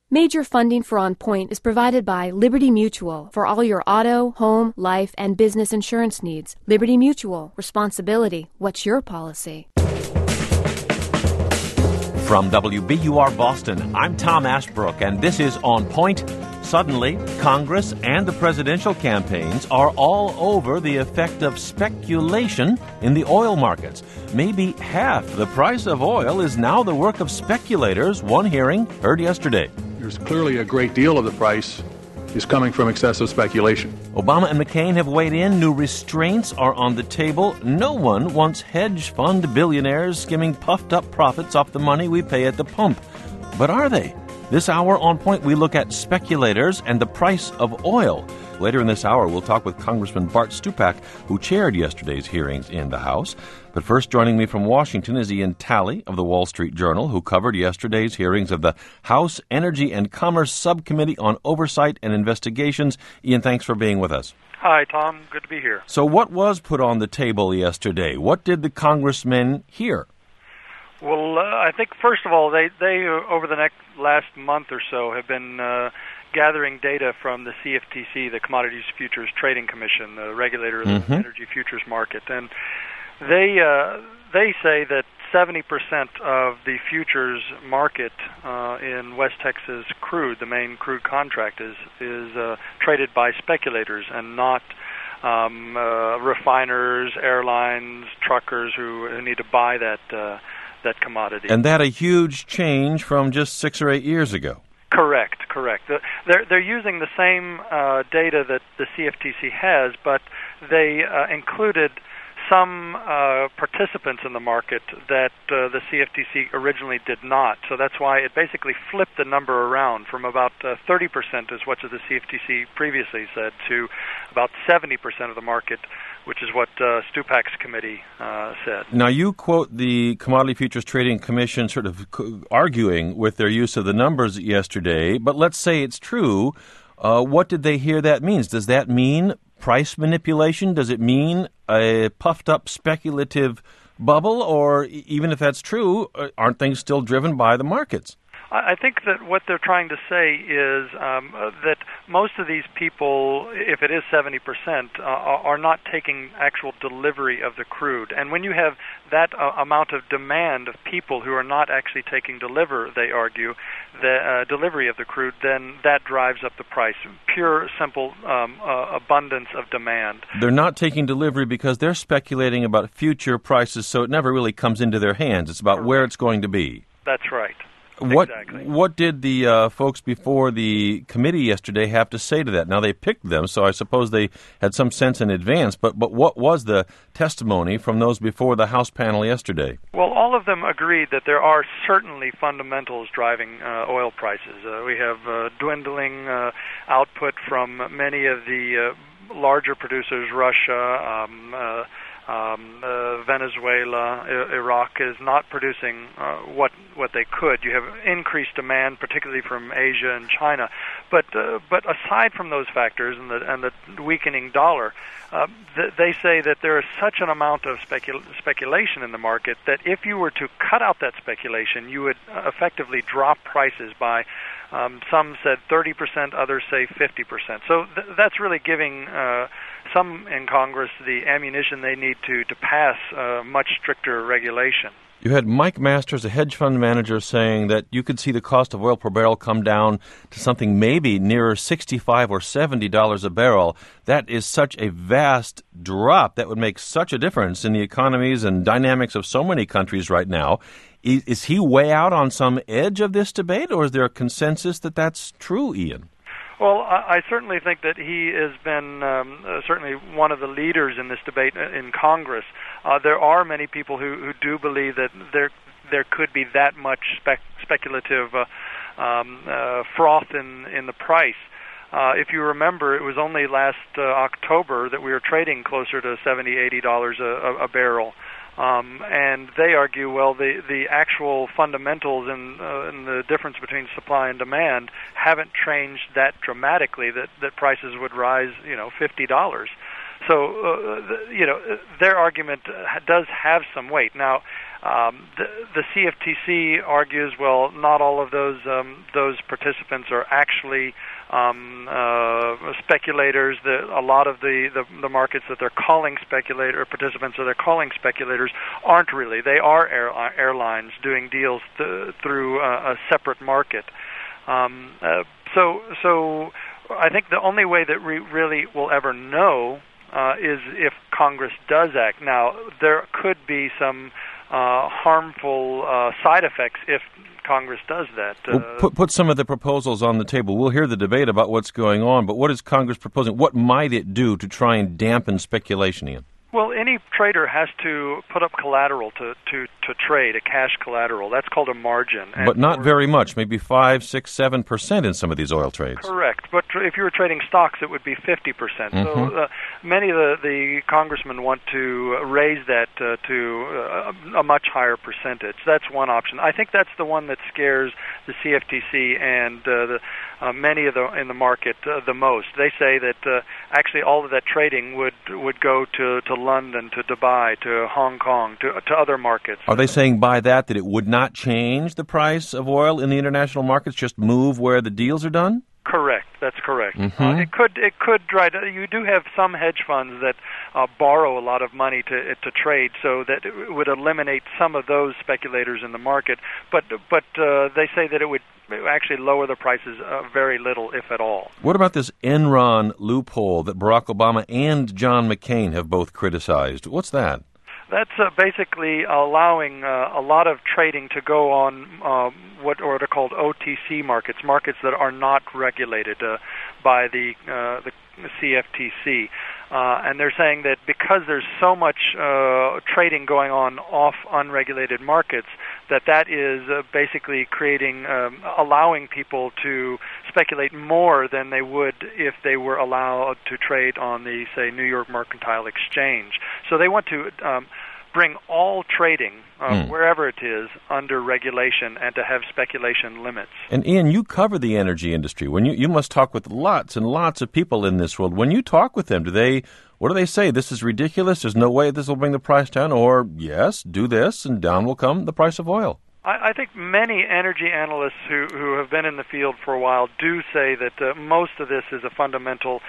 Major funding for On Point is provided by Liberty Mutual for all your auto, home, life, and business insurance needs. Liberty Mutual. Responsibility. What's your policy? From WBUR Boston, I'm Tom Ashbrook, and this is On Point. Suddenly, Congress and the presidential campaigns are all over the effect of speculation in the oil markets. Maybe half the price of oil is now the work of speculators, one hearing heard yesterday. There's clearly a great deal of the price is coming from excessive speculation. Obama and McCain have weighed in. New restraints are on the table. No one wants hedge fund billionaires skimming puffed-up profits off the money we pay at the pump. But are they? This hour on Point, we look at speculators and the price of oil. Later in this hour, we'll talk with Congressman Bart Stupak, who chaired yesterday's hearings in the House. But first, joining me from Washington is Ian Talley of the Wall Street Journal, who covered yesterday's hearings of the House Energy and Commerce Subcommittee on Oversight and Investigations. Ian, thanks for being with us. Hi, Tom. Good to be here. So what was put on the table yesterday? What did the congressmen hear? Well, I think, first of all, they over the last month or so have been gathering data from the CFTC, the Commodities Futures Trading Commission, the regulator of the energy futures market. And they say that 70% of the futures market in West Texas crude, the main crude contract, is traded by speculators and not refiners, airlines, truckers who need to buy that commodity. And that a huge change from just 6 or 8 years ago. Correct. They're using the same data that the CFTC has, but they included some participants in the market that the CFTC originally did not. So that's why it basically flipped the number around from about 30% is what the CFTC previously said to about 70% of the market, which is what Stupak's committee said. Now, you quote the Commodity Futures Trading Commission sort of arguing with their use of the numbers yesterday, but let's say it's true. What did they hear that means? Does that mean price manipulation? Does it mean a puffed-up speculative bubble? Or even if that's true, aren't things still driven by the markets? I think that what they're trying to say is that most of these people, if it is 70%, are not taking actual delivery of the crude. And when you have that amount of demand of people who are not actually taking they argue, the delivery of the crude, then that drives up the price. Pure, simple abundance of demand. They're not taking delivery because they're speculating about future prices, so it never really comes into their hands. It's about where it's going to be. That's right. Exactly. What did the folks before the committee yesterday have to say to that? Now, they picked them, so I suppose they had some sense in advance, but what was the testimony from those before the House panel yesterday? Well, all of them agreed that there are certainly fundamentals driving oil prices. We have dwindling output from many of the larger producers, Russia, Venezuela, Iraq is not producing what they could. You have increased demand, particularly from Asia and China. But aside from those factors and the weakening dollar, they say that there is such an amount of speculation in the market that if you were to cut out that speculation, you would effectively drop prices by some said 30%, others say 50%. So that's really giving some in Congress the ammunition they need to pass much stricter regulation. You had Mike Masters, a hedge fund manager, saying that you could see the cost of oil per barrel come down to something maybe nearer $65 or $70 a barrel. That is such a vast drop. That would make such a difference in the economies and dynamics of so many countries right now. Is he way out on some edge of this debate, or is there a consensus that that's true, Ian? Well, I certainly think that he has been certainly one of the leaders in this debate in Congress. There are many people who do believe that there could be that much speculative froth in the price. If you remember, it was only last October that we were trading closer to $70, $80 a barrel. And they argue, well, the actual fundamentals and the difference between supply and demand haven't changed that dramatically that prices would rise, $50. So, their argument does have some weight. Now, The CFTC argues, well, not all of those participants are actually speculators. A lot of the markets that they're calling participants that they're calling speculators aren't really. They are airlines doing deals through a separate market. So I think the only way that we really will ever know is if Congress does act. Now, there could be some harmful side effects if Congress does that. Well, put some of the proposals on the table. We'll hear the debate about what's going on, but what is Congress proposing? What might it do to try and dampen speculation, Ian? Well, any trader has to put up collateral to trade, a cash collateral. That's called a margin. But not very much, maybe 5, 6, 7% in some of these oil trades. Correct. But if you were trading stocks, it would be 50%. Mm-hmm. So many of the congressmen want to raise that to a much higher percentage. That's one option. I think that's the one that scares the CFTC and many of in the market the most. They say that actually all of that trading would go to London, to Dubai, to Hong Kong, to other markets. Are they saying by that it would not change the price of oil in the international markets, just move where the deals are done? Correct. That's correct. Mm-hmm. It could try to. You do have some hedge funds that borrow a lot of money to trade, so that it would eliminate some of those speculators in the market. But they say that it would actually lower the prices very little, if at all. What about this Enron loophole that Barack Obama and John McCain have both criticized? What's that? That's basically allowing a lot of trading to go on what are called OTC markets that are not regulated by the CFTC. And they're saying that because there's so much trading going on off unregulated markets, that is basically creating, allowing people to speculate more than they would if they were allowed to trade on the, say, New York Mercantile Exchange. So they want to bring all trading, wherever it is, under regulation and to have speculation limits. And Ian, you cover the energy industry. When you must talk with lots and lots of people in this world. When you talk with them, what do they say? This is ridiculous. There's no way this will bring the price down. Or yes, do this, and down will come the price of oil. I think many energy analysts who have been in the field for a while do say that most of this is a fundamental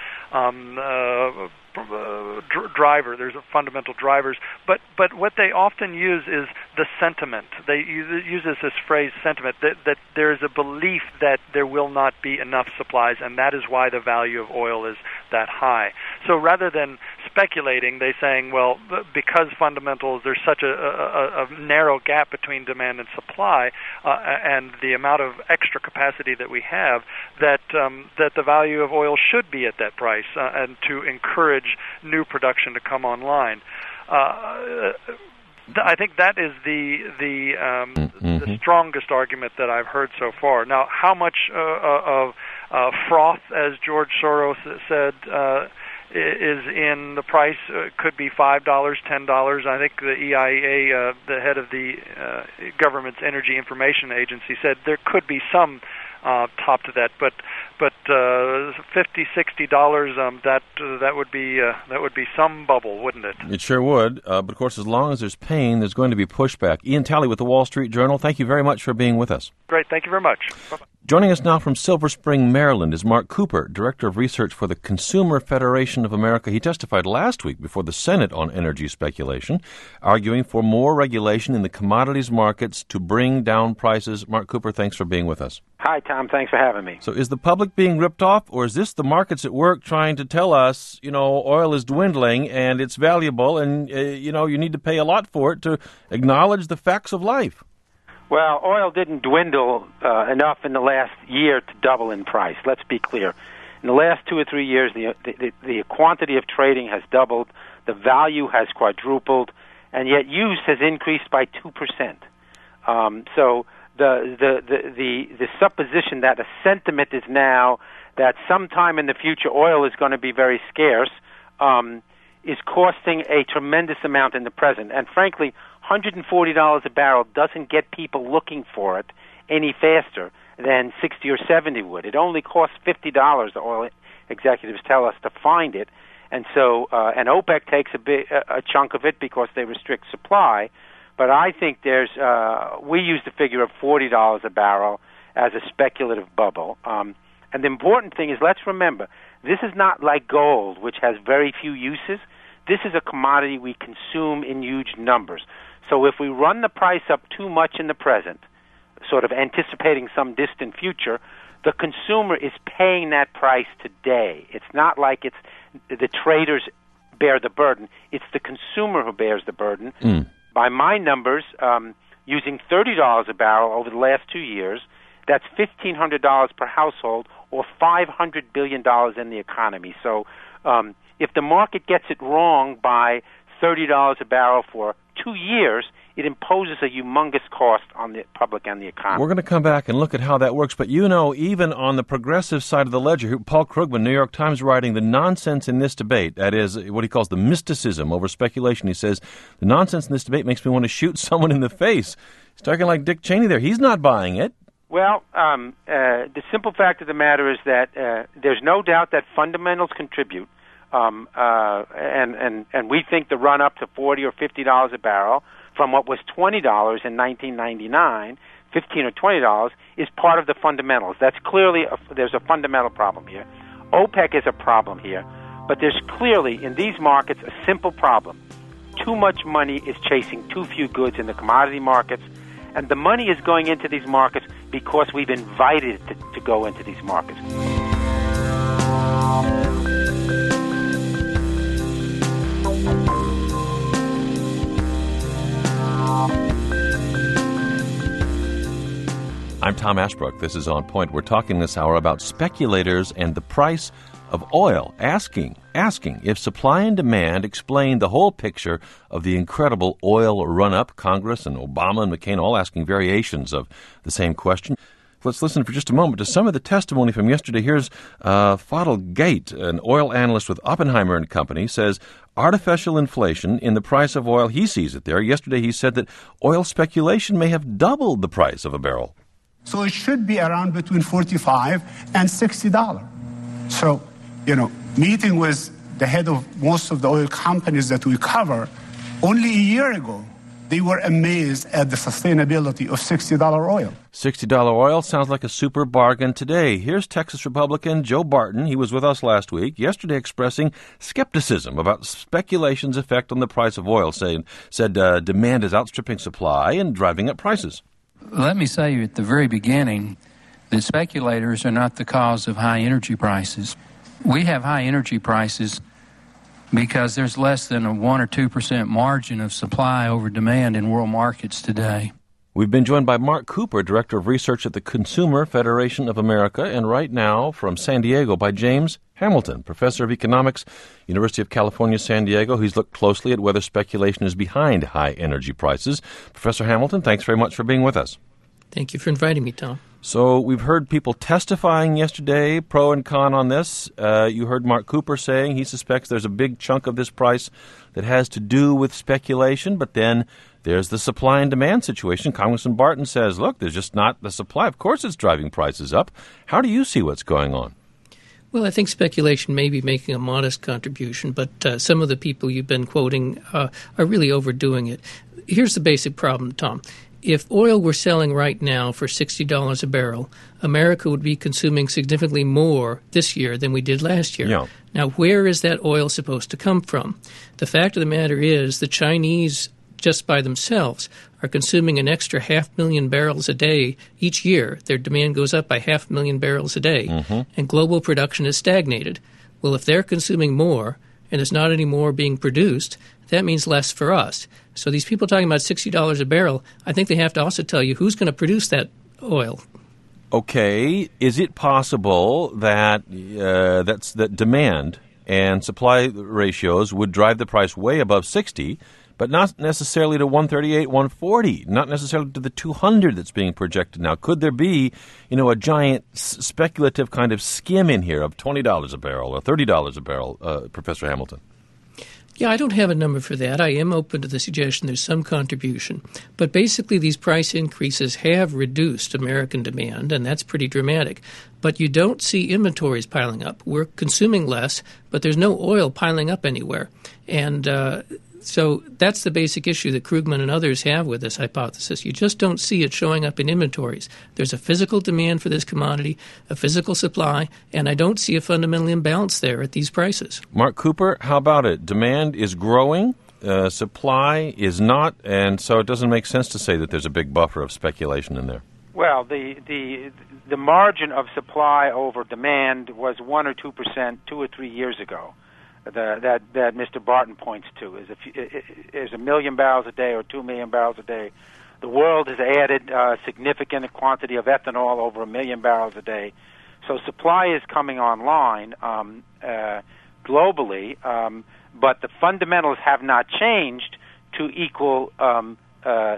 driver. There's a fundamental drivers, but what they often use is the sentiment. They use this phrase sentiment, that there is a belief that there will not be enough supplies, and that is why the value of oil is that high. So rather than speculating, they're saying, well, because fundamentals, there's such a narrow gap between demand and supply, and the amount of extra capacity that we have, that the value of oil should be at that price, and to encourage new production to come online. I think that is the strongest argument that I've heard so far. Now, how much of froth, as George Soros said, is in the price? Could be $5, $10. I think the EIA, the head of the government's Energy Information Agency, said there could be some top to that, but $50, $60, that would be some bubble, wouldn't it? It sure would. But of course, as long as there's pain, there's going to be pushback. Ian Talley with the Wall Street Journal. Thank you very much for being with us. Great. Thank you very much. Bye-bye. Joining us now from Silver Spring, Maryland, is Mark Cooper, Director of Research for the Consumer Federation of America. He testified last week before the Senate on energy speculation, arguing for more regulation in the commodities markets to bring down prices. Mark Cooper, thanks for being with us. Hi, Tom. Thanks for having me. So is the public being ripped off, or is this the markets at work trying to tell us, oil is dwindling and it's valuable and, you need to pay a lot for it to acknowledge the facts of life? Well, oil didn't dwindle enough in the last year to double in price. Let's be clear. In the last 2 or 3 years, the quantity of trading has doubled, the value has quadrupled, and yet use has increased by 2%. So the supposition that a sentiment is now that sometime in the future oil is going to be very scarce is costing a tremendous amount in the present. And frankly, $140 a barrel doesn't get people looking for it any faster than 60 or 70 would. It only costs $50, the oil executives tell us, to find it. And so, and OPEC takes a chunk of it because they restrict supply. But I think we use the figure of $40 a barrel as a speculative bubble. And the important thing is, let's remember, this is not like gold, which has very few uses. This is a commodity we consume in huge numbers. So if we run the price up too much in the present, sort of anticipating some distant future, the consumer is paying that price today. It's not like it's the traders bear the burden. It's the consumer who bears the burden. By my numbers, using $30 a barrel over the last 2 years, that's $1,500 per household or $500 billion in the economy. So if the market gets it wrong by $30 a barrel for 2 years, it imposes a humongous cost on the public and the economy. We're going to come back and look at how that works. But even on the progressive side of the ledger, Paul Krugman, New York Times, writing the nonsense in this debate, that is what he calls the mysticism over speculation. He says, the nonsense in this debate makes me want to shoot someone in the face. He's talking like Dick Cheney there. He's not buying it. Well, the simple fact of the matter is that there's no doubt that fundamentals contribute. And we think the run up to $40 or $50 a barrel from what was $20 in 1999, $15 or $20, is part of the fundamentals. That's clearly there's a fundamental problem here. OPEC is a problem here, but there's clearly in these markets a simple problem. Too much money is chasing too few goods in the commodity markets, and the money is going into these markets because we've invited it to go into these markets. I'm Tom Ashbrook. This is On Point. We're talking this hour about speculators and the price of oil, asking if supply and demand explain the whole picture of the incredible oil run-up. Congress and Obama and McCain all asking variations of the same question. Let's listen for just a moment to some of the testimony from yesterday. Here's Fadl Gate, an oil analyst with Oppenheimer and Company, says artificial inflation in the price of oil, he sees it there. Yesterday he said that oil speculation may have doubled the price of a barrel. So it should be around between $45 and $60. So, meeting with the head of most of the oil companies that we cover, only a year ago, they were amazed at the sustainability of $60 oil. $60 oil sounds like a super bargain today. Here's Texas Republican Joe Barton. He was with us last week, yesterday expressing skepticism about speculation's effect on the price of oil, said demand is outstripping supply and driving up prices. Let me say at the very beginning that speculators are not the cause of high energy prices. We have high energy prices because there's less than a 1 or 2% margin of supply over demand in world markets today. We've been joined by Mark Cooper, Director of Research at the Consumer Federation of America, and right now from San Diego by James Hamilton, Professor of Economics, University of California, San Diego. He's looked closely at whether speculation is behind high energy prices. Professor Hamilton, thanks very much for being with us. Thank you for inviting me, Tom. So we've heard people testifying yesterday, pro and con on this. You heard Mark Cooper saying he suspects there's a big chunk of this price that has to do with speculation, but then there's the supply and demand situation. Congressman Barton says, look, there's just not the supply. Of course it's driving prices up. How do you see what's going on? Well, I think speculation may be making a modest contribution, but some of the people you've been quoting are really overdoing it. Here's the basic problem, Tom. If oil were selling right now for $60 a barrel, America would be consuming significantly more this year than we did last year. Yeah. Now, where is that oil supposed to come from? The fact of the matter is the Chinese, just by themselves, are consuming an extra 500,000 barrels a day each year. Their demand goes up by 500,000 barrels a day, and global production is stagnated. Well, if they're consuming more and there's not any more being produced, that means less for us. So these people talking about $60 a barrel, I think they have to also tell you who's going to produce that oil. Okay, is it possible that that demand and supply ratios would drive the price way above 60, but not necessarily to 138, 140, not necessarily to the 200 that's being projected now? Could there be, a giant speculative kind of skim in here of $20 a barrel or $30 a barrel, Professor Hamilton? Yeah, I don't have a number for that. I am open to the suggestion there's some contribution. But basically, these price increases have reduced American demand, and that's pretty dramatic. But you don't see inventories piling up. We're consuming less, but there's no oil piling up anywhere. And So that's the basic issue that Krugman and others have with this hypothesis. You just don't see it showing up in inventories. There's a physical demand for this commodity, a physical supply, and I don't see a fundamental imbalance there at these prices. Mark Cooper, how about it? Demand is growing, supply is not, and so it doesn't make sense to say that there's a big buffer of speculation in there. Well, the margin of supply over demand was 1 or 2% 2 or 3 years ago. That Mr. Barton points to is 1 million barrels a day or 2 million barrels a day. The world has added a significant quantity of ethanol, over 1 million barrels a day. So supply is coming online globally, but the fundamentals have not changed to equal $60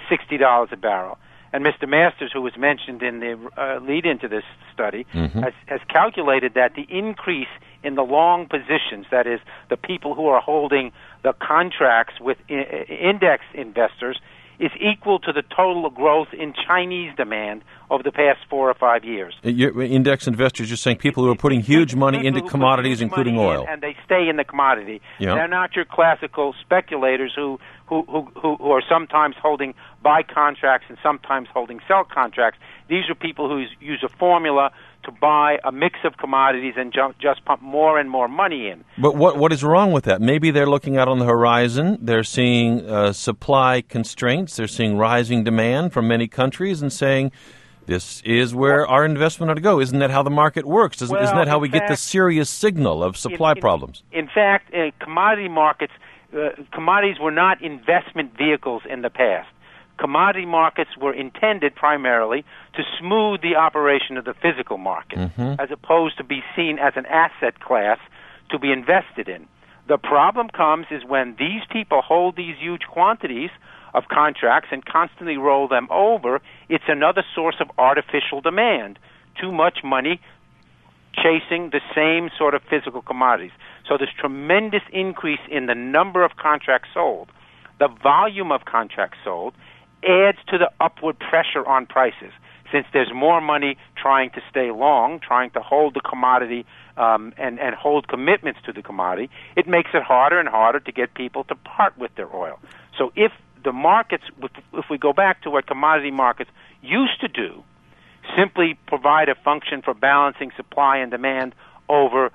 a barrel. And Mr. Masters, who was mentioned in the lead into this study, has calculated that the increase in the long positions, that is, the people who are holding the contracts with index investors, is equal to the total growth in Chinese demand over the past 4 or 5 years. Index investors, you're saying people who are putting huge money into commodities, including oil. And they stay in the commodity. Yeah. They're not your classical speculators who are sometimes holding buy contracts and sometimes holding sell contracts. These are people who use a formula to buy a mix of commodities and just pump more and more money in. But what is wrong with that? Maybe they're looking out on the horizon. They're seeing supply constraints. They're seeing rising demand from many countries and saying, this is where our investment ought to go. Isn't that how the market works? Isn't that how we get the serious signal of supply problems? In fact, commodity markets, commodities were not investment vehicles in the past. Commodity markets were intended primarily to smooth the operation of the physical market, as opposed to be seen as an asset class to be invested in. The problem comes is when these people hold these huge quantities of contracts and constantly roll them over, it's another source of artificial demand. Too much money chasing the same sort of physical commodities. So there's tremendous increase in the number of contracts sold. The volume of contracts sold adds to the upward pressure on prices. Since there's more money trying to stay long, trying to hold the commodity and hold commitments to the commodity, it makes it harder and harder to get people to part with their oil. So if the markets, if we go back to what commodity markets used to do, simply provide a function for balancing supply and demand over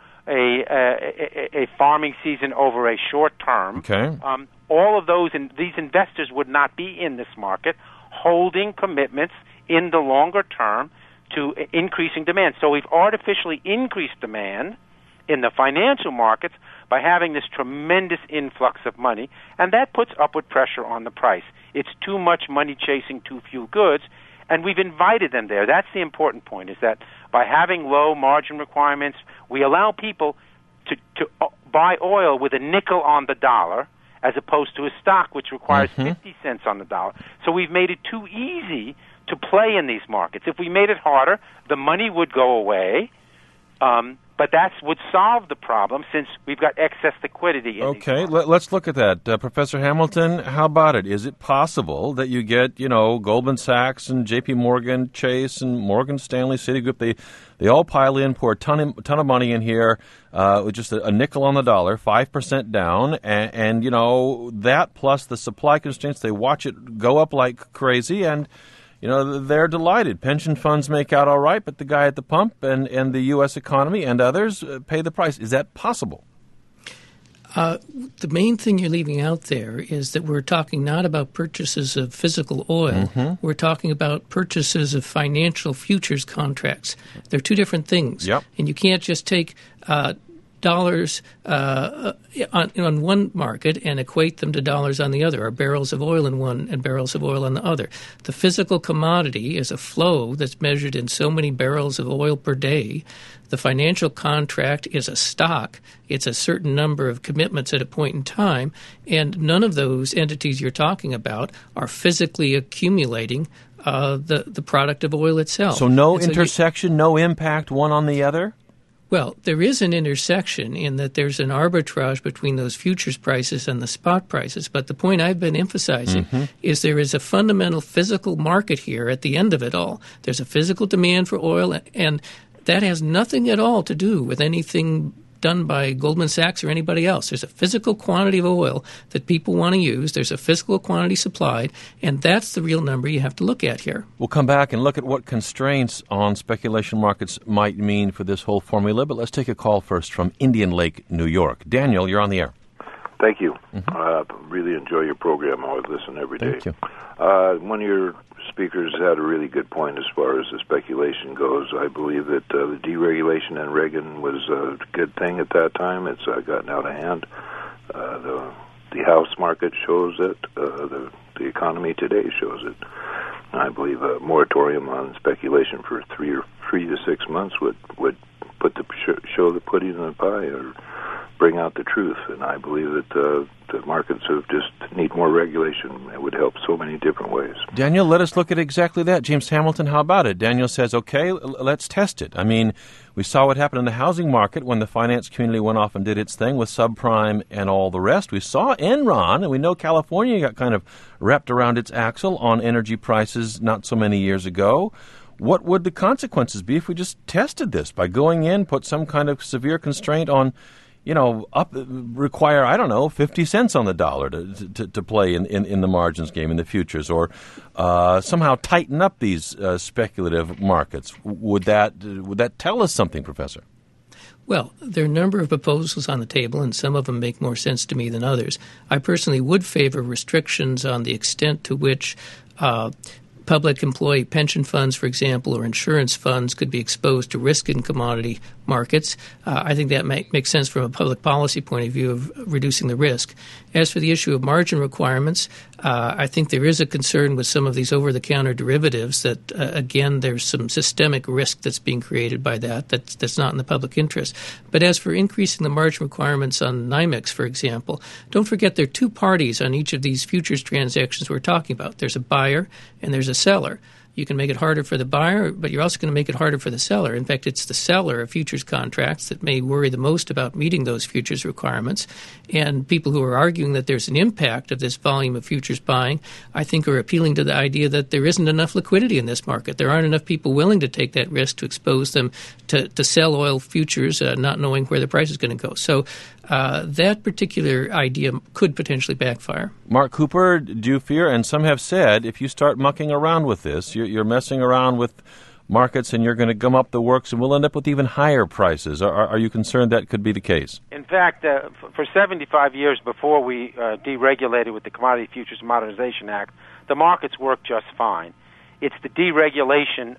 a farming season over a short term, all of these investors would not be in this market holding commitments in the longer term to increasing demand. So we've artificially increased demand in the financial markets by having this tremendous influx of money, and that puts upward pressure on the price. It's too much money chasing too few goods, and we've invited them there. That's the important point, is that by having low margin requirements, we allow people to buy oil with a nickel on the dollar, as opposed to a stock which requires 50 cents on the dollar. So we've made it too easy to play in these markets. If we made it harder, the money would go away, but that would solve the problem since we've got excess liquidity in these markets. Let's look at that. Professor Hamilton, how about it? Is it possible that you get, Goldman Sachs and J.P. Morgan, Chase and Morgan Stanley, Citigroup, they all pile in, pour a ton of money in here with just a nickel on the dollar, 5% down, and that plus the supply constraints, they watch it go up like crazy, and they're delighted. Pension funds make out all right, but the guy at the pump and the U.S. economy and others pay the price. Is that possible? The main thing you're leaving out there is that we're talking not about purchases of physical oil. We're talking about purchases of financial futures contracts. They're two different things. Yep. And you can't just take dollars on one market and equate them to dollars on the other, or barrels of oil in one and barrels of oil on the other. The physical commodity is a flow that's measured in so many barrels of oil per day. The financial contract is a stock. It's a certain number of commitments at a point in time, and none of those entities you're talking about are physically accumulating the product of oil itself. So no intersection, no impact one on the other? Well, there is an intersection in that there's an arbitrage between those futures prices and the spot prices. But the point I've been emphasizing is there is a fundamental physical market here at the end of it all. There's a physical demand for oil, and that has nothing at all to do with anything done by Goldman Sachs or anybody else. There's a physical quantity of oil that people want to use. There's a physical quantity supplied, and that's the real number you have to look at here. We'll come back and look at what constraints on speculation markets might mean for this whole formula, but let's take a call first from Indian Lake, New York. Daniel, you're on the air. Thank you. Really enjoy your program. I always listen every day. Thank you. One of your speakers had a really good point as far as the speculation goes. I believe that the deregulation in Reagan was a good thing at that time. It's gotten out of hand. The house market shows it. The economy today shows it. I believe a moratorium on speculation for 3 to 6 months would put show the pudding in the pie, or bring out the truth. And I believe that the markets just need more regulation. It would help so many different ways. Daniel, let us look at exactly that. James Hamilton, how about it? Daniel says, okay, let's test it. I mean, we saw what happened in the housing market when the finance community went off and did its thing with subprime and all the rest. We saw Enron, and we know California got kind of wrapped around its axle on energy prices not so many years ago. What would the consequences be if we just tested this by going in, put some kind of severe constraint on, require, 50 cents on the dollar to play in the margins game in the futures, or somehow tighten up these speculative markets? Would that tell us something, Professor? Well, there are a number of proposals on the table, and some of them make more sense to me than others. I personally would favor restrictions on the extent to which public employee pension funds, for example, or insurance funds could be exposed to risk in commodity markets. I think that makes sense from a public policy point of view of reducing the risk. As for the issue of margin requirements, I think there is a concern with some of these over-the-counter derivatives that, again, there's some systemic risk that's being created by that's not in the public interest. But as for increasing the margin requirements on NYMEX, for example, don't forget there are two parties on each of these futures transactions we're talking about. There's a buyer and there's a seller. You can make it harder for the buyer, but you're also going to make it harder for the seller. In fact, it's the seller of futures contracts that may worry the most about meeting those futures requirements. And people who are arguing that there's an impact of this volume of futures buying, I think, are appealing to the idea that there isn't enough liquidity in this market. There aren't enough people willing to take that risk to expose them to sell oil futures, not knowing where the price is going to go. So that particular idea could potentially backfire. Mark Cooper, do you fear, and some have said, if you start mucking around with this, you're messing around with markets and you're going to gum up the works and we'll end up with even higher prices? Are you concerned that could be the case? In fact, for 75 years before we deregulated with the Commodity Futures Modernization Act, the markets worked just fine. It's the deregulation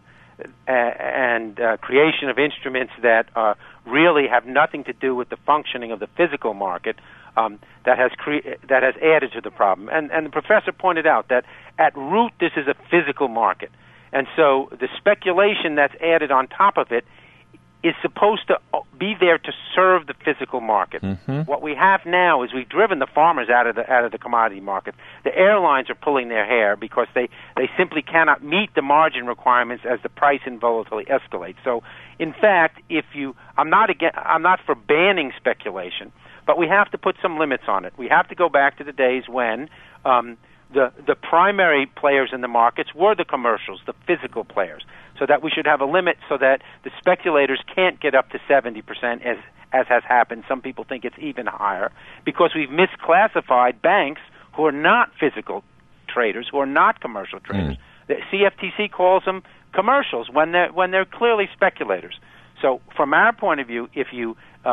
and creation of instruments that really have nothing to do with the functioning of the physical market that has added to the problem. And the professor pointed out that at root this is a physical market. And so the speculation that's added on top of it is supposed to be there to serve the physical market. Mm-hmm. What we have now is we've driven the farmers out of the commodity market. The airlines are pulling their hair because they simply cannot meet the margin requirements as the price and volatility escalate. So, in fact, I'm not for banning speculation, but we have to put some limits on it. We have to go back to the days when the primary players in the markets were the commercials, the physical players, so that we should have a limit so that the speculators can't get up to 70% as has happened. Some people think it's even higher because we've misclassified banks who are not physical traders, who are not commercial traders. The CFTC calls them commercials when they're clearly speculators. So from our point of view, if you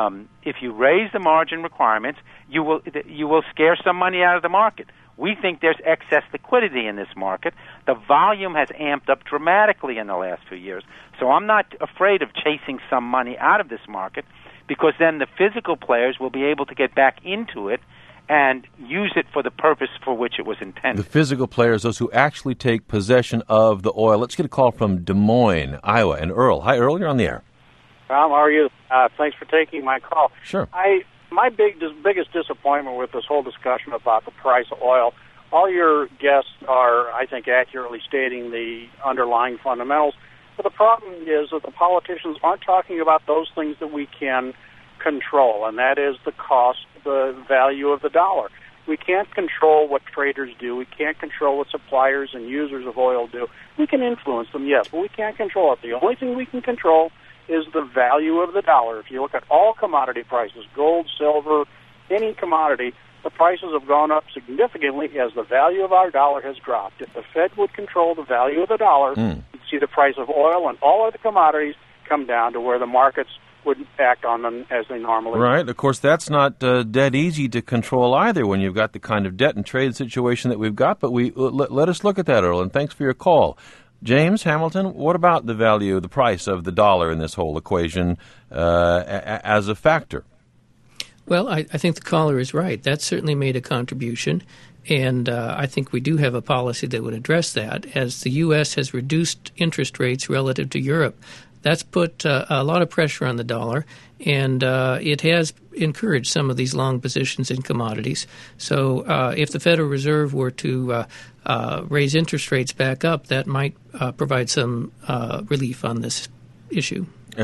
raise the margin requirements, you will scare some money out of the market. We think there's excess liquidity in this market. The volume has amped up dramatically in the last few years. So I'm not afraid of chasing some money out of this market because then the physical players will be able to get back into it and use it for the purpose for which it was intended. The physical players, those who actually take possession of the oil. Let's get a call from Des Moines, Iowa, and Earl. Hi, Earl, you're on the air. Tom, how are you? Thanks for taking my call. Sure. My biggest disappointment with this whole discussion about the price of oil, all your guests are, I think, accurately stating the underlying fundamentals. But the problem is that the politicians aren't talking about those things that we can control, and that is the cost, the value of the dollar. We can't control what traders do. We can't control what suppliers and users of oil do. We can influence them, yes, but we can't control it. The only thing we can control is the value of the dollar. If you look at all commodity prices, gold, silver, any commodity, the prices have gone up significantly as the value of our dollar has dropped. If the Fed would control the value of the dollar, you'd see the price of oil and all other commodities come down to where the markets would act on them as they normally Right. do. Of course, that's not dead easy to control either when you've got the kind of debt and trade situation that we've got. But let us look at that, Earl, and thanks for your call. James Hamilton, what about the value, the price of the dollar in this whole equation as a factor? Well, I think the caller is right. That certainly made a contribution, and I think we do have a policy that would address that. As the U.S. has reduced interest rates relative to Europe, that's put a lot of pressure on the dollar, and it has encouraged some of these long positions in commodities. So if the Federal Reserve were to raise interest rates back up, that might provide some relief on this issue.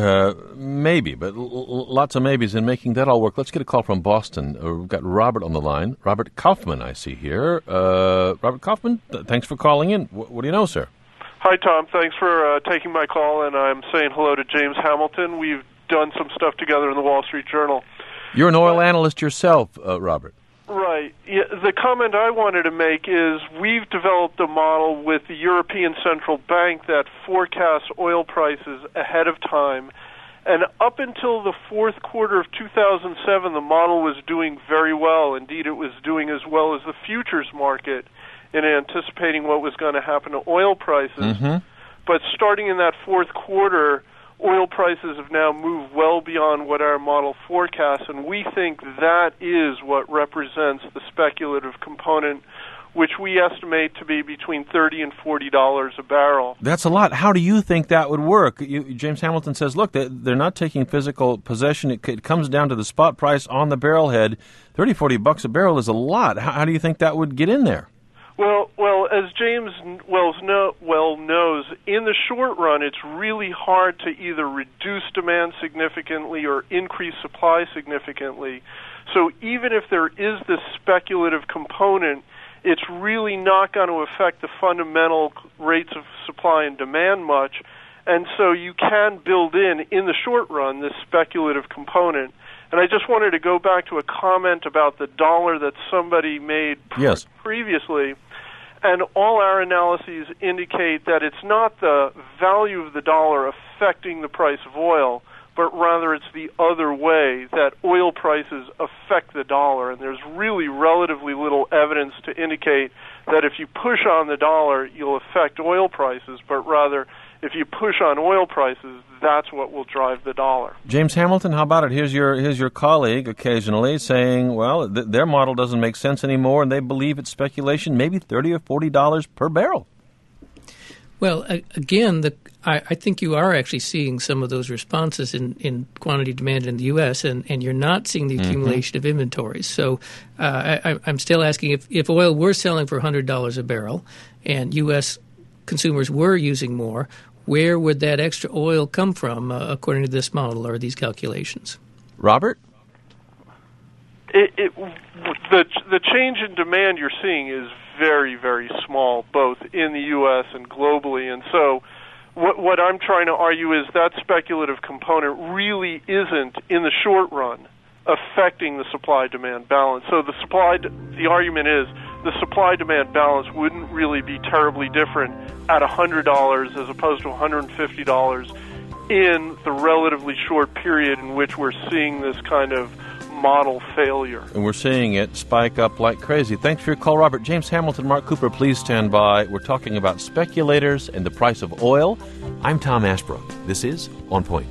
Maybe, but lots of maybes in making that all work. Let's get a call from Boston. We've got Robert on the line. Robert Kaufman, I see here. Robert Kaufman, thanks for calling in. What do you know, sir? Hi, Tom. Thanks for taking my call, and I'm saying hello to James Hamilton. We've done some stuff together in the Wall Street Journal. You're an oil analyst yourself, Robert. Right. Yeah, the comment I wanted to make is we've developed a model with the European Central Bank that forecasts oil prices ahead of time. And up until the fourth quarter of 2007, the model was doing very well. Indeed, it was doing as well as the futures market in anticipating what was going to happen to oil prices. Mm-hmm. But starting in that fourth quarter, oil prices have now moved well beyond what our model forecasts, and we think that is what represents the speculative component, which we estimate to be between $30 and $40 a barrel. That's a lot. How do you think that would work? James Hamilton says, look, they're not taking physical possession. It comes down to the spot price on the barrelhead. $30-40 a barrel is a lot. How do you think that would get in there? Well, as James well knows, in the short run, it's really hard to either reduce demand significantly or increase supply significantly. So even if there is this speculative component, it's really not going to affect the fundamental rates of supply and demand much. And so you can build in the short run, this speculative component. And I just wanted to go back to a comment about the dollar that somebody made previously. And all our analyses indicate that it's not the value of the dollar affecting the price of oil, but rather it's the other way, that oil prices affect the dollar. And there's really relatively little evidence to indicate that if you push on the dollar, you'll affect oil prices, but rather if you push on oil prices, that's what will drive the dollar. James Hamilton, how about it? Here's your colleague occasionally saying, well, their model doesn't make sense anymore, and they believe it's speculation, maybe $30 or $40 per barrel. Well, again, I think you are actually seeing some of those responses in quantity demand in the U.S., and you're not seeing the accumulation of inventories. So I'm still asking if oil were selling for $100 a barrel and U.S. consumers were using more, where would that extra oil come from, according to this model or these calculations? Robert? The change in demand you're seeing is very, very small, both in the U.S. and globally. And so what I'm trying to argue is that speculative component really isn't, in the short run, affecting the supply-demand balance. So the argument is the supply-demand balance wouldn't really be terribly different at $100 as opposed to $150 in the relatively short period in which we're seeing this kind of model failure. And we're seeing it spike up like crazy. Thanks for your call, Robert. James Hamilton, Mark Cooper, please stand by. We're talking about speculators and the price of oil. I'm Tom Ashbrook. This is On Point.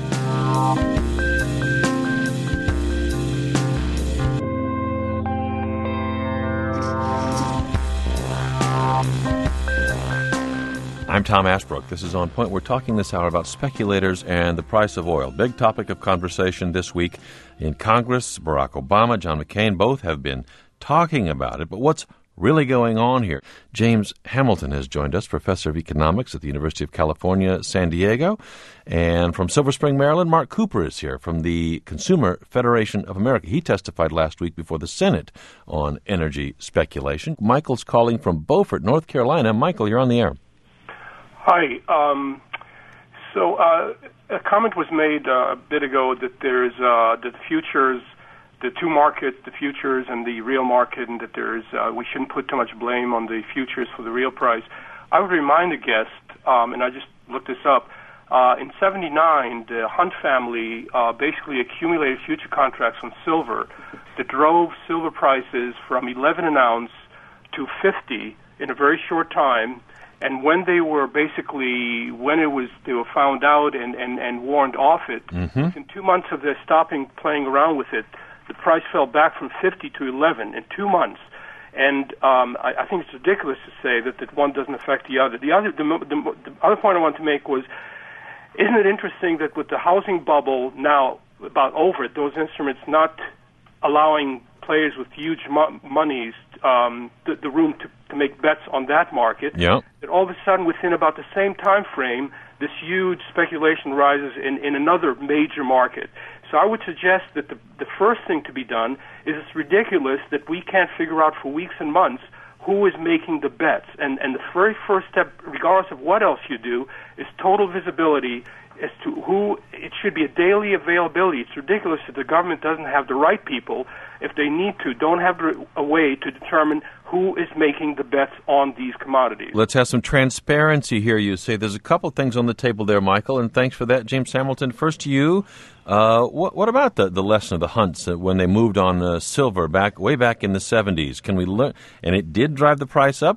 I'm Tom Ashbrook. This is On Point. We're talking this hour about speculators and the price of oil. Big topic of conversation this week in Congress. Barack Obama, John McCain, both have been talking about it. But what's really going on here? James Hamilton has joined us, professor of economics at the University of California, San Diego. And from Silver Spring, Maryland, Mark Cooper is here from the Consumer Federation of America. He testified last week before the Senate on energy speculation. Michael's calling from Beaufort, North Carolina. Michael, you're on the air. Hi. A comment was made a bit ago that there's the futures, the two markets, the futures and the real market, and that there's we shouldn't put too much blame on the futures for the real price. I would remind the guest, and I just looked this up, in '79, the Hunt family basically accumulated future contracts on silver that drove silver prices from 11 an ounce to 50 in a very short time. And when they were they were found out and warned off it, within 2 months of their stopping playing around with it, the price fell back from 50 to 11 in 2 months. And I think it's ridiculous to say that one doesn't affect the other. The other point I want to make was, isn't it interesting that with the housing bubble now about over it, those instruments not allowing players with huge monies the room to make bets on that market, that all of a sudden within about the same time frame, this huge speculation rises in another major market. So I would suggest that the first thing to be done is it's ridiculous that we can't figure out for weeks and months who is making the bets. And the very first step, regardless of what else you do, is total visibility as to who. It should be a daily availability. It's ridiculous that the government doesn't have the right people, if they need to, don't have a way to determine who is making the bets on these commodities. Let's have some transparency here, you say. There's a couple things on the table there, Michael, and thanks for that, James Hamilton. First to you, what about the lesson of the Hunts when they moved on silver way back in the 70s? Can we learn? And it did drive the price up.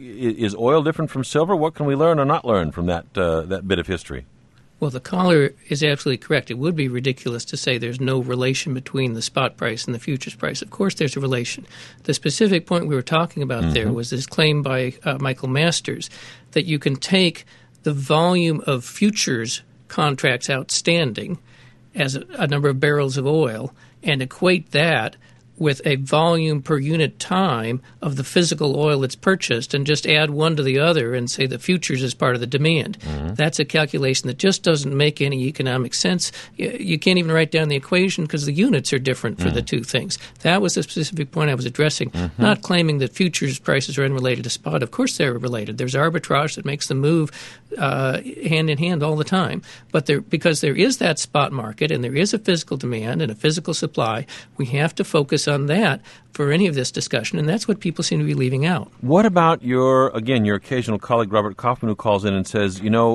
Is oil different from silver? What can we learn or not learn from that bit of history? Well, the caller is absolutely correct. It would be ridiculous to say there's no relation between the spot price and the futures price. Of course, there's a relation. The specific point we were talking about there was this claim by Michael Masters that you can take the volume of futures contracts outstanding as a number of barrels of oil and equate that with a volume per unit time of the physical oil that's purchased and just add one to the other and say the futures is part of the demand. That's a calculation that just doesn't make any economic sense. You can't even write down the equation because the units are different for the two things. That was the specific point I was addressing, not claiming that futures prices are unrelated to spot. Of course they're related. There's arbitrage that makes them move hand in hand all the time. But because there is that spot market and there is a physical demand and a physical supply, we have to focus on that for any of this discussion, and that's what people seem to be leaving out. What about your occasional colleague Robert Kaufman, who calls in and says,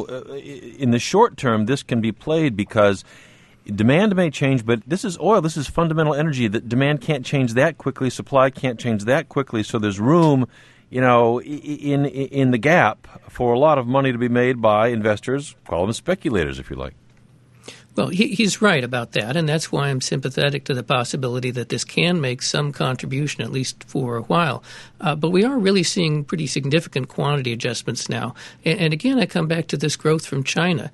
in the short term, this can be played because demand may change, but this is oil, this is fundamental energy. That demand can't change that quickly, supply can't change that quickly, so there's room, in the gap for a lot of money to be made by investors, call them speculators if you like. Well, he's right about that, and that's why I'm sympathetic to the possibility that this can make some contribution, at least for a while. But we are really seeing pretty significant quantity adjustments now. And again, I come back to this growth from China.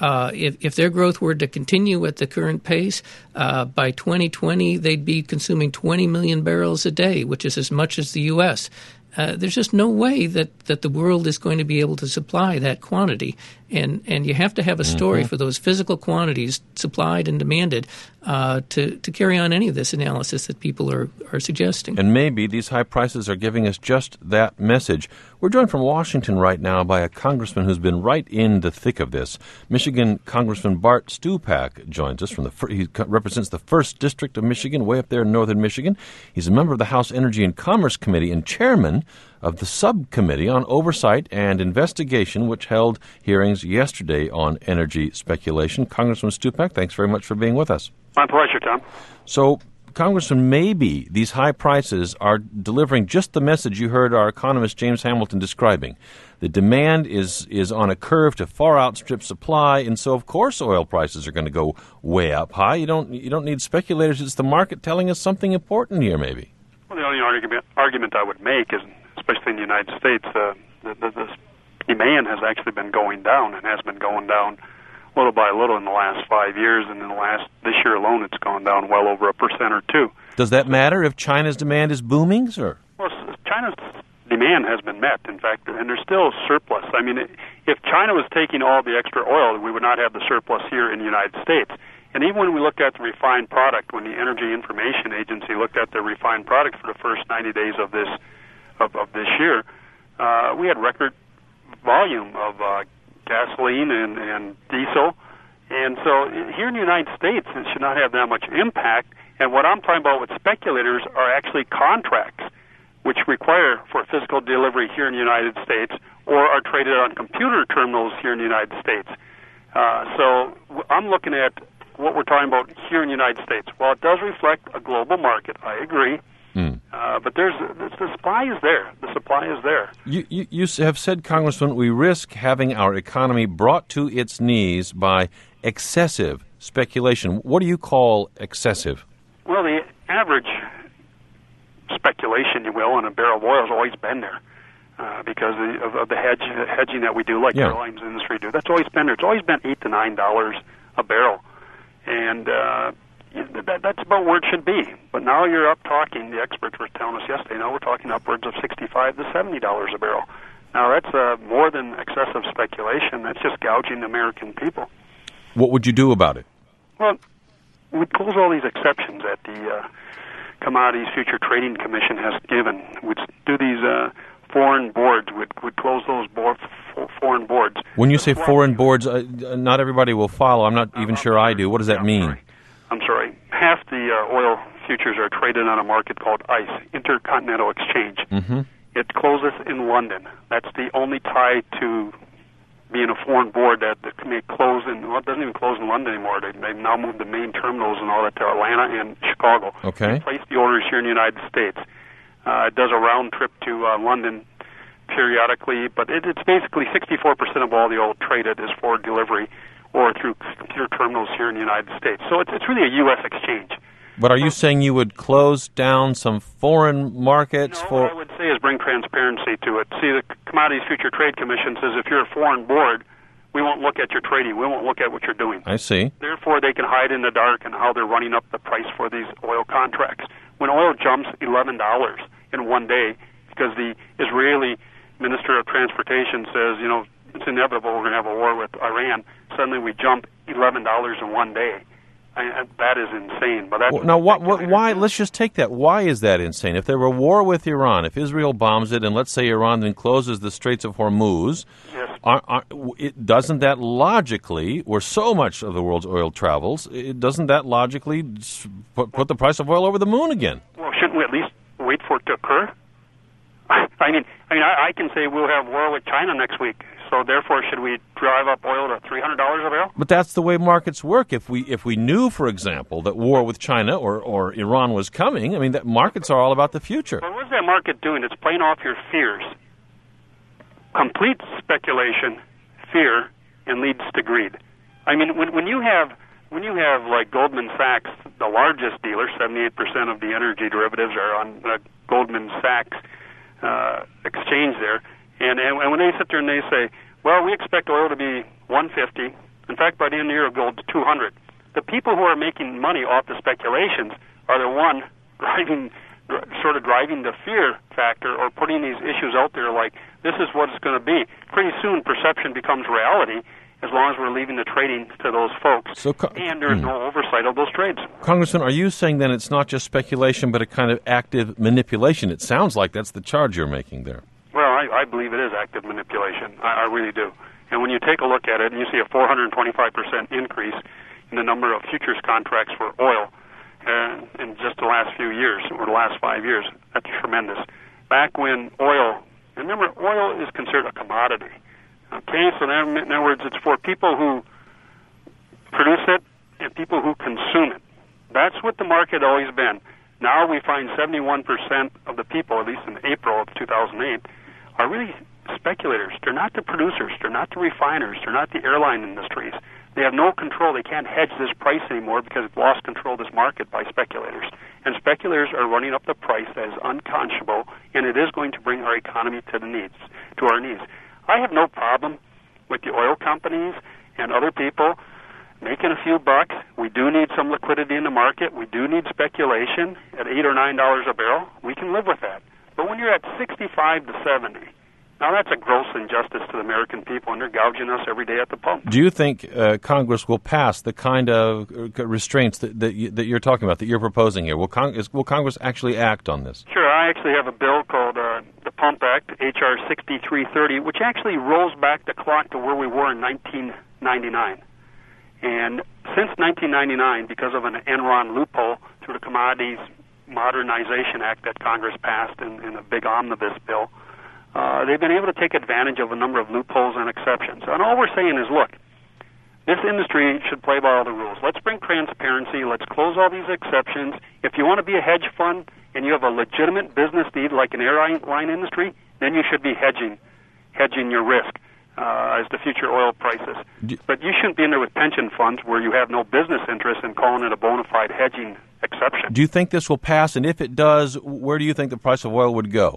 If their growth were to continue at the current pace, by 2020 they'd be consuming 20 million barrels a day, which is as much as the U.S. There's just no way that the world is going to be able to supply that quantity. And you have to have a story for those physical quantities supplied and demanded to carry on any of this analysis that people are suggesting. And maybe these high prices are giving us just that message. We're joined from Washington right now by a congressman who's been right in the thick of this. Michigan Congressman Bart Stupak joins us. He represents the 1st District of Michigan, way up there in northern Michigan. He's a member of the House Energy and Commerce Committee and chairman of the Subcommittee on Oversight and Investigation, which held hearings yesterday on energy speculation. Congressman Stupak, thanks very much for being with us. My pleasure, Tom. So, Congressman, maybe these high prices are delivering just the message you heard our economist James Hamilton describing. The demand is on a curve to far outstrip supply, and so of course oil prices are going to go way up high. You don't need speculators. It's the market telling us something important here, maybe. Well, the only argument I would make is, especially in the United States, the demand has actually been going down and has been going down little by little in the last 5 years, and this year alone it's gone down well over 1% or 2%. Does that matter if China's demand is booming, sir? Well, China's demand has been met, in fact, and there's still a surplus. I mean, if China was taking all the extra oil, we would not have the surplus here in the United States. And even when we look at the refined product, when the Energy Information Agency looked at the refined product for the first 90 days of this year, we had record volume of gasoline and diesel And so here in the United States, it should not have that much impact. And what I'm talking about with speculators are actually contracts which require for physical delivery here in the United States or are traded on computer terminals here in the United States. So I'm looking at what we're talking about here in the United States. While it does reflect a global market, I agree. But the supply is there. The supply is there. You have said, Congressman, we risk having our economy brought to its knees by excessive speculation. What do you call excessive? Well, the average speculation, you will, on a barrel of oil has always been there because of the hedging that we do, like the airlines industry do. That's always been there. It's always been $8 to $9 a barrel. And that's about where it should be. But now you're up talking, the experts were telling us yesterday, now we're talking upwards of $65 to $70 a barrel. Now that's more than excessive speculation. That's just gouging the American people. What would you do about it? Well, we'd close all these exceptions that the Commodities Future Trading Commission has given. We'd do these foreign boards. We'd close those foreign boards. When you say foreign boards, not everybody will follow. I'm not even sure I do. What does that mean? I'm sorry. Half the oil futures are traded on a market called ICE, Intercontinental Exchange. Mm-hmm. It closes in London. That's the only tie to being a foreign board that may close in. Well, it doesn't even close in London anymore. They've now moved the main terminals and all that to Atlanta and Chicago. Okay. They place the orders here in the United States. It does a round trip to London periodically, but it's basically 64% of all the oil traded is for delivery or through computer terminals here in the United States. So it's really a U.S. exchange. But are you saying you would close down some foreign markets No, for... what I would say is bring transparency to it. See, the Commodities Future Trade Commission says if you're a foreign board, we won't look at your trading. We won't look at what you're doing. I see. Therefore, they can hide in the dark and how they're running up the price for these oil contracts. When oil jumps $11 in one day because the Israeli Minister of Transportation says, it's inevitable we're going to have a war with Iran, suddenly we jump $11 in one day. That is insane. But that's now, why? Let's just take that. Why is that insane? If there were a war with Iran, if Israel bombs it, and let's say Iran then closes the Straits of Hormuz, doesn't that logically, where so much of the world's oil travels, doesn't that logically put the price of oil over the moon again? Well, shouldn't we at least wait for it to occur? I can say we'll have war with China next week. So therefore, should we drive up oil to $300 a barrel? But that's the way markets work. If we knew, for example, that war with China or Iran was coming, that markets are all about the future. Well, what's that market doing? It's playing off your fears. Complete speculation, fear, and leads to greed. When you have like Goldman Sachs, the largest dealer, 78% of the energy derivatives are on Goldman Sachs exchange there. And when they sit there and they say, well, we expect oil to be $150. In fact, by the end of the year, it'll go to $200. The people who are making money off the speculations are the one driving the fear factor or putting these issues out there like this is what it's going to be. Pretty soon, perception becomes reality as long as we're leaving the trading to those folks. And there's no oversight of those trades. Congressman, are you saying then it's not just speculation but a kind of active manipulation? It sounds like that's the charge you're making there. Well, I believe it is active manipulation. I really do. And when you take a look at it and you see a 425% increase in the number of futures contracts for oil in just the last few years, or the last 5 years, that's tremendous. Back when remember, oil is considered a commodity. Okay, so in other words, it's for people who produce it and people who consume it. That's what the market always been. Now we find 71% of the people, at least in April of 2008, are really speculators. They're not the producers. They're not the refiners. They're not the airline industries. They have no control. They can't hedge this price anymore because they've lost control of this market by speculators. And speculators are running up the price that is unconscionable, and it is going to bring our economy to our knees. I have no problem with the oil companies and other people making a few bucks. We do need some liquidity in the market. We do need speculation at $8 or $9 a barrel. We can live with that. But when you're at 65 to 70, now that's a gross injustice to the American people, and they're gouging us every day at the pump. Do you think Congress will pass the kind of restraints that you're talking about, that you're proposing here? Will Congress actually act on this? Sure. I actually have a bill called the Pump Act, H.R. 6330, which actually rolls back the clock to where we were in 1999. And since 1999, because of an Enron loophole through the Commodities Modernization Act that Congress passed in a big omnibus bill, they've been able to take advantage of a number of loopholes and exceptions. And all we're saying is, look, this industry should play by all the rules. Let's bring transparency. Let's close all these exceptions. If you want to be a hedge fund and you have a legitimate business need like an airline industry, then you should be hedging your risk as to future oil prices. But you shouldn't be in there with pension funds where you have no business interest in calling it a bona fide hedging exception. Do you think this will pass? And if it does, where do you think the price of oil would go?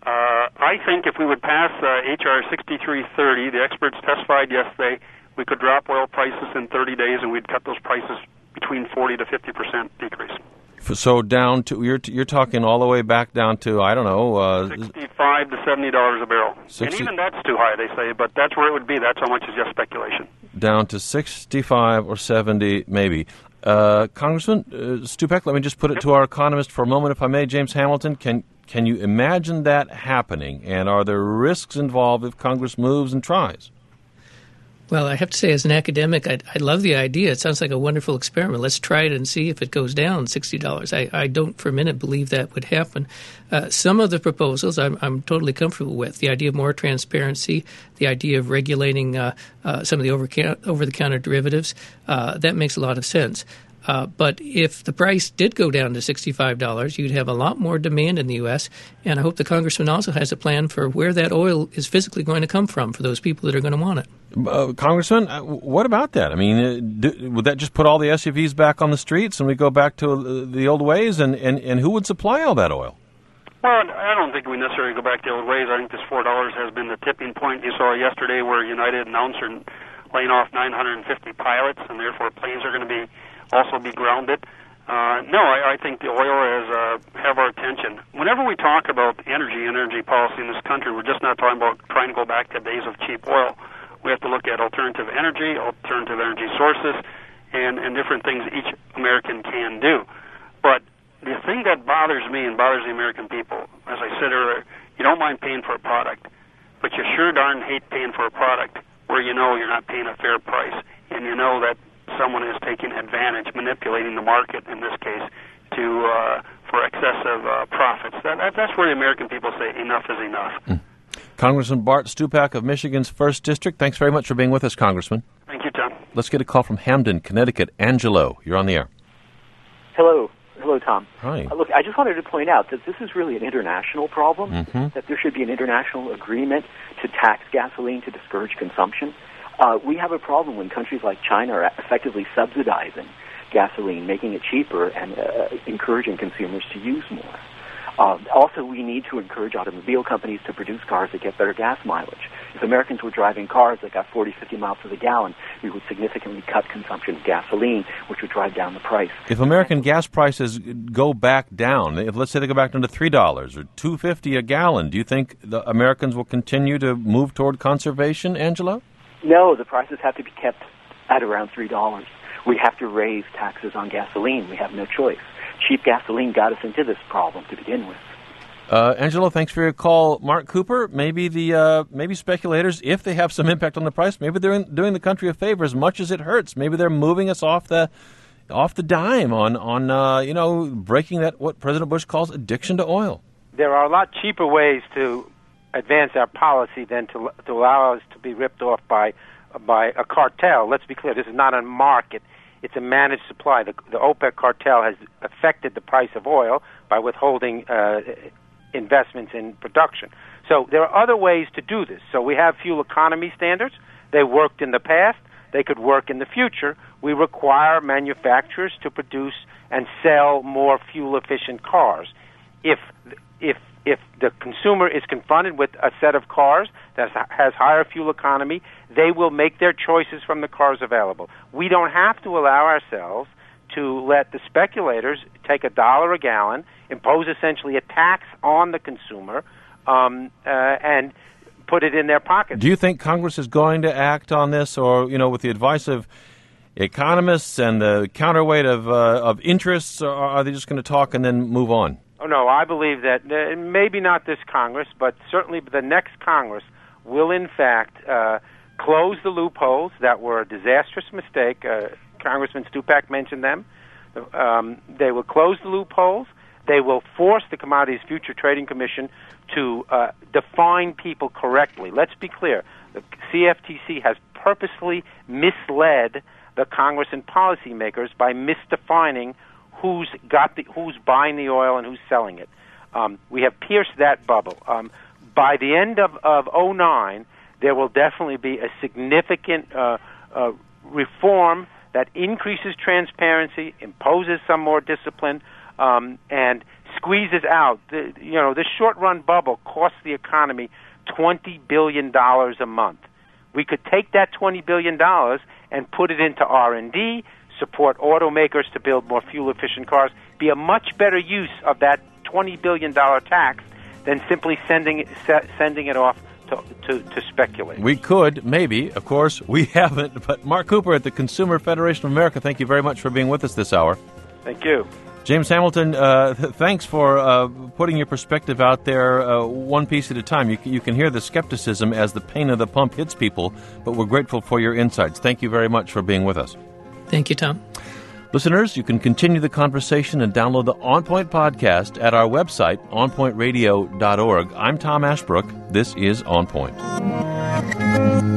I think if we would pass H.R. 6330, the experts testified yesterday, we could drop oil prices in 30 days and we'd cut those prices between 40 to 50% decrease. So down to, you're talking all the way back down to, I don't know... $65 to $70 a barrel. And even that's too high, they say, but that's where it would be. That's how much is just speculation. Down to 65 or 70, maybe. Congressman Stupak, let me just put it to our economist for a moment, if I may. James Hamilton, can you imagine that happening? And are there risks involved if Congress moves and tries? Well, I have to say, as an academic, I love the idea. It sounds like a wonderful experiment. Let's try it and see if it goes down $60. I don't for a minute believe that would happen. Some of the proposals I'm totally comfortable with. The idea of more transparency, the idea of regulating some of the over-the-counter derivatives, that makes a lot of sense. But if the price did go down to $65, you'd have a lot more demand in the U.S., and I hope the congressman also has a plan for where that oil is physically going to come from for those people that are going to want it. Congressman, what about that? I mean, would that just put all the SUVs back on the streets and we go back to the old ways, and who would supply all that oil? Well, I don't think we necessarily go back to the old ways. I think this $4 has been the tipping point. You saw yesterday where United announced they're laying off 950 pilots, and therefore planes are going to also be grounded. No, I think the oil has have our attention. Whenever we talk about energy policy in this country, we're just not talking about trying to go back to days of cheap oil. We have to look at alternative energy sources, and different things each American can do. But the thing that bothers me and bothers the American people, as I said earlier, you don't mind paying for a product, but you sure darn hate paying for a product where you know you're not paying a fair price, and you know that someone is taking advantage, manipulating the market in this case for excessive profits. That's where the American people say enough is enough. Congressman Bart Stupak of Michigan's 1st District, thanks very much for being with us, Congressman. Thank you, Tom. Let's get a call from Hamden, Connecticut. Angelo, you're on the air. Hello, Tom. Hi. Look, I just wanted to point out that this is really an international problem, that there should be an international agreement to tax gasoline to discourage consumption. We have a problem when countries like China are effectively subsidizing gasoline, making it cheaper and encouraging consumers to use more. Also, we need to encourage automobile companies to produce cars that get better gas mileage. If Americans were driving cars that got 40, 50 miles to the gallon, we would significantly cut consumption of gasoline, which would drive down the price. If American gas prices go back down, if let's say they go back down to $3 or $2.50 a gallon, do you think the Americans will continue to move toward conservation, Angelo? No, the prices have to be kept at around $3. We have to raise taxes on gasoline. We have no choice. Cheap gasoline got us into this problem to begin with. Angelo, thanks for your call. Mark Cooper, maybe maybe speculators, if they have some impact on the price, maybe they're doing the country a favor as much as it hurts. Maybe they're moving us off the dime on breaking that what President Bush calls addiction to oil. There are a lot cheaper ways to advance our policy than to allow us to be ripped off by a cartel. Let's be clear, this is not a market. It's a managed supply. The OPEC cartel has affected the price of oil by withholding investments in production. So there are other ways to do this. So we have fuel economy standards. They worked in the past. They could work in the future. We require manufacturers to produce and sell more fuel-efficient cars. If the consumer is confronted with a set of cars that has higher fuel economy, they will make their choices from the cars available. We don't have to allow ourselves to let the speculators take $1 a gallon, impose essentially a tax on the consumer, and put it in their pockets. Do you think Congress is going to act on this, or with the advice of economists and the counterweight of interests, or are they just going to talk and then move on? Oh, no, I believe that maybe not this Congress, but certainly the next Congress will, in fact, close the loopholes that were a disastrous mistake. Congressman Stupak mentioned them. They will close the loopholes. They will force the Commodities Future Trading Commission to define people correctly. Let's be clear. The CFTC has purposely misled the Congress and policymakers by misdefining who's buying the oil and who's selling it. We have pierced that bubble. By the end of 2009, there will definitely be a significant reform that increases transparency, imposes some more discipline, and squeezes out. This short-run bubble costs the economy $20 billion a month. We could take that $20 billion and put it into R&D, support automakers to build more fuel-efficient cars, be a much better use of that $20 billion tax than simply sending it off to speculate. We could, maybe. Of course, we haven't. But Mark Cooper at the Consumer Federation of America, thank you very much for being with us this hour. Thank you. James Hamilton, thanks for putting your perspective out there one piece at a time. You can hear the skepticism as the pain of the pump hits people, but we're grateful for your insights. Thank you very much for being with us. Thank you, Tom. Listeners, you can continue the conversation and download the On Point podcast at our website, onpointradio.org. I'm Tom Ashbrook. This is On Point.